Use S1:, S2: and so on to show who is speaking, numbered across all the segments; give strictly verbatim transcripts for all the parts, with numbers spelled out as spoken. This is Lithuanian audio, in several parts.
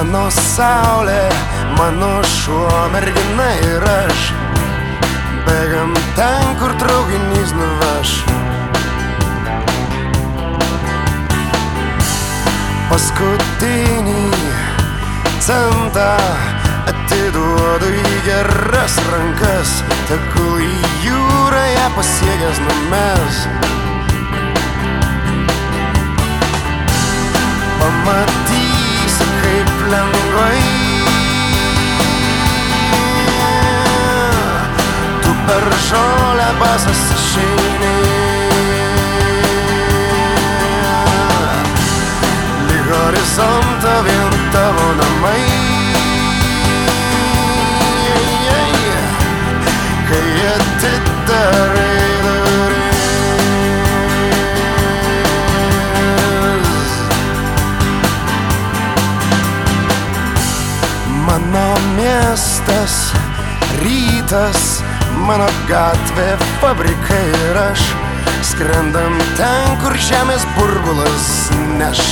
S1: Mano saulė, mano šuo, mergina ir aš bėgam ten, kur traukinys nuveš. Paskutinį centą atiduodu į geras rankas, tegul į jūrą ją pasiekęs numes. Pamatysi, kaip lengvai tu per žolę basas išeini. Lyg horizontą vien tavo namai. Kai atidarai duris, mano miestas, rytas, mano gatvė, fabrikai ir aš skrendam ten, kur žemės burbulas neš.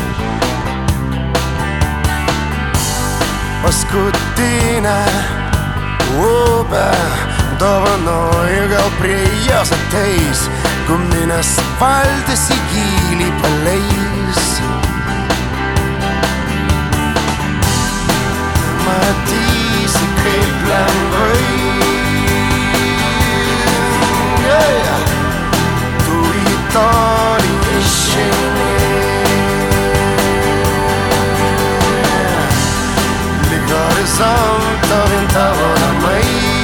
S1: Paskutinę upę dovanoju, gal prie jos ateis, guminės valtis į gylį paleis. Matysi, kaip lengvai yeah. Tu į tolį išeini. Lyg horizonto vien tavo namai.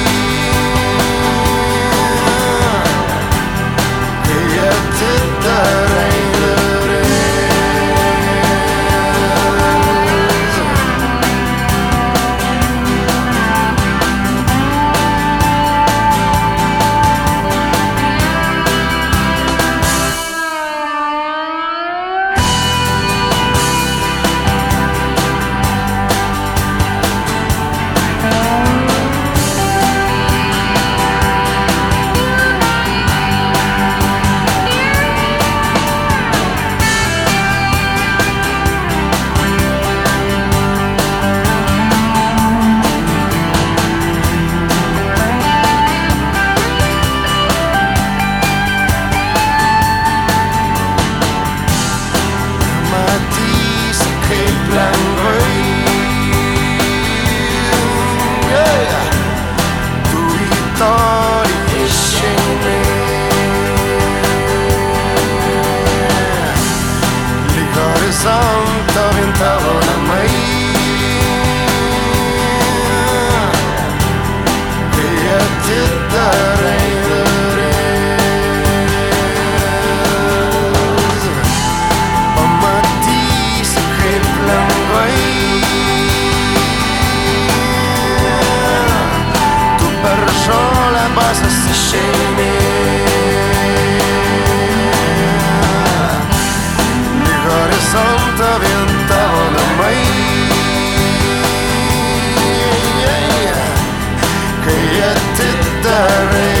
S1: Horizonto vien tavo namai. Kai atidarai duris, pamatysi, kaip lengvai tu per žolę basas išeini. Horizonto vien tavo namai. Kai atidarai